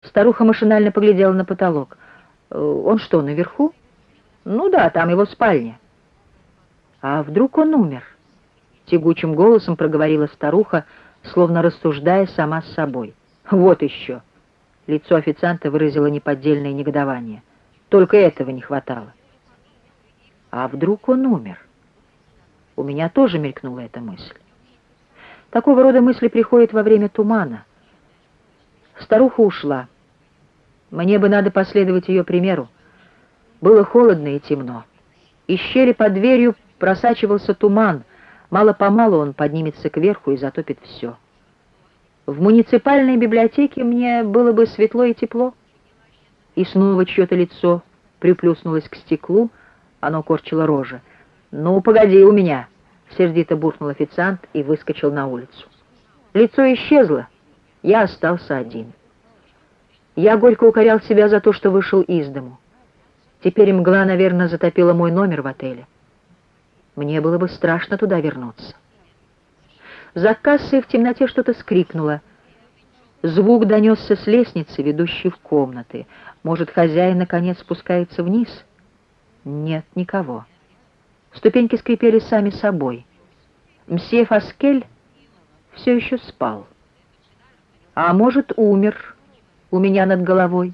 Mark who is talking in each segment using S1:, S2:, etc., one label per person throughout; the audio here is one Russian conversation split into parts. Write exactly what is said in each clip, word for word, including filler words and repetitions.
S1: Старуха машинально поглядела на потолок. «Э, Он что, наверху? Ну да, там его спальня. А вдруг он умер? Тягучим голосом проговорила старуха, словно рассуждая сама с собой. Вот еще. Лицо официанта выразило неподдельное негодование. Только этого не хватало. А вдруг он умер? У меня тоже мелькнула эта мысль. Такого рода мысли приходят во время тумана. Старуха ушла. Мне бы надо последовать ее примеру. Было холодно и темно. Из щели под дверью просачивался туман. Мало-помалу он поднимется кверху и затопит все. В муниципальной библиотеке мне было бы светло и тепло. И снова чье-то лицо приплюснулось к стеклу, оно корчило рожи. «Ну, погоди у меня!» — сердито буркнул официант и выскочил на улицу. Лицо исчезло, я остался один. Я горько укорял себя за то, что вышел из дому. Теперь мгла, наверное, затопила мой номер в отеле. Мне было бы страшно туда вернуться. За кассой в темноте что-то скрипнуло. Звук донесся с лестницы, ведущей в комнаты. Может, хозяин, наконец, спускается вниз? Нет, никого. Ступеньки скрипели сами собой. Мсье Фаскель все еще спал. А может, умер у меня над головой.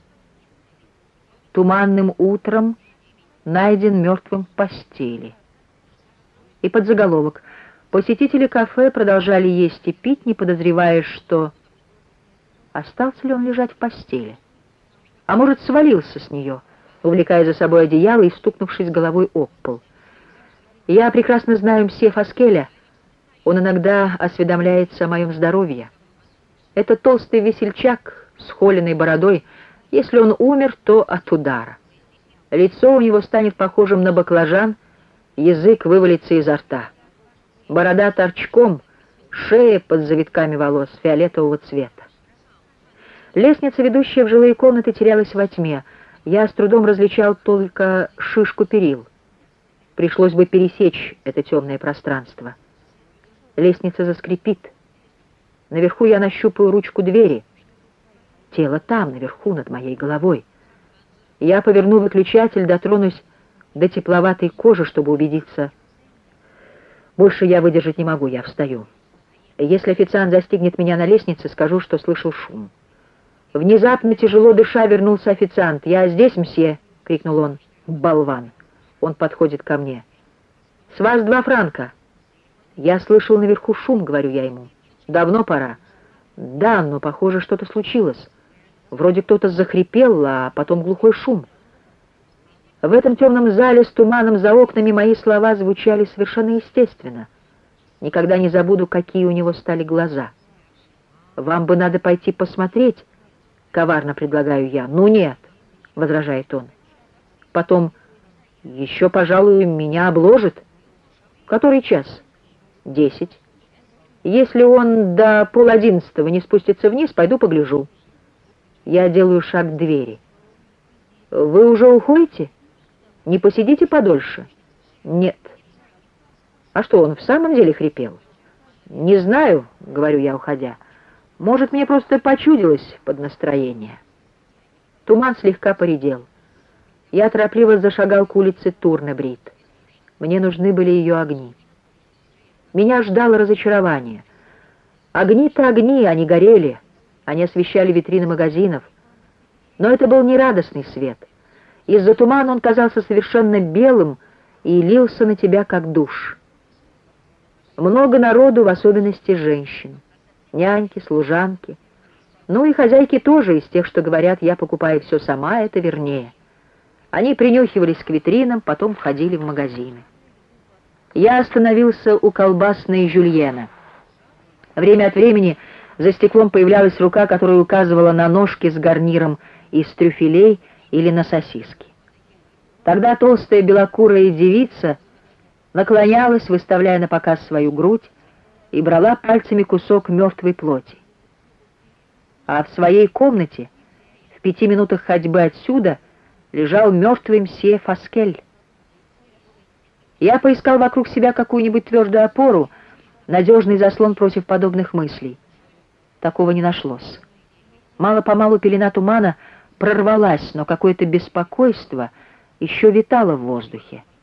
S1: Туманным утром найден мертвым в постели. И подзаголовок. Посетители кафе продолжали есть и пить, не подозревая, что... Остался ли он лежать в постели? А может, свалился с нее, увлекая за собой одеяло и стукнувшись головой об пол. Я прекрасно знаю мсье Фаскеля. Он иногда осведомляется о моем здоровье. Это толстый весельчак с холеной бородой. Если он умер, то от удара. Лицо у него станет похожим на баклажан, язык вывалится изо рта. Борода торчком, шея под завитками волос фиолетового цвета. Лестница, ведущая в жилые комнаты, терялась во тьме. Я с трудом различал только шишку перил. Пришлось бы пересечь это темное пространство. Лестница заскрипит. Наверху я нащупаю ручку двери. Тело там, наверху, над моей головой. Я поверну выключатель, дотронусь до тепловатой кожи, чтобы убедиться. Больше я выдержать не могу, я встаю. Если официант застигнет меня на лестнице, скажу, что слышал шум. Внезапно, тяжело дыша, вернулся официант. «Я здесь, мсье!» — крикнул он. «Болван!» Он подходит ко мне. «С вас два франка!» «Я слышал наверху шум», — говорю я ему. «Давно пора?» «Да, но, похоже, что-то случилось. Вроде кто-то захрипел, а потом глухой шум». В этом темном зале с туманом за окнами мои слова звучали совершенно естественно. Никогда не забуду, какие у него стали глаза. «Вам бы надо пойти посмотреть», — коварно предлагаю я. «Ну нет», — возражает он. Потом: «Еще, пожалуй, меня обложит». «Который час?» «Десять». «Если он до полодиннадцатого не спустится вниз, пойду погляжу». Я делаю шаг к двери. «Вы уже уходите? Не посидите подольше?» «Нет». «А что, он в самом деле хрипел?» «Не знаю», — говорю я, уходя. «Может, мне просто почудилось под настроение». Туман слегка поредел. Я торопливо зашагал к улице Турнебрид. Мне нужны были ее огни. Меня ждало разочарование. Огни-то огни, они горели, они освещали витрины магазинов. Но это был не радостный свет. Из-за тумана он казался совершенно белым и лился на тебя, как душ. Много народу, в особенности женщин. Няньки, служанки. Ну и хозяйки тоже, из тех, что говорят: «Я покупаю все сама», это вернее. Они принюхивались к витринам, потом входили в магазины. Я остановился у колбасной Жюльена. Время от времени за стеклом появлялась рука, которая указывала на ножки с гарниром из трюфелей или на сосиски. Тогда толстая белокурая девица наклонялась, выставляя на показ свою грудь, и брала пальцами кусок мертвой плоти. А в своей комнате, в пяти минутах ходьбы отсюда, лежал мертвый мсье Фаскель. Я поискал вокруг себя какую-нибудь твердую опору, надежный заслон против подобных мыслей. Такого не нашлось. Мало-помалу пелена тумана прорвалась, но какое-то беспокойство еще витало в воздухе.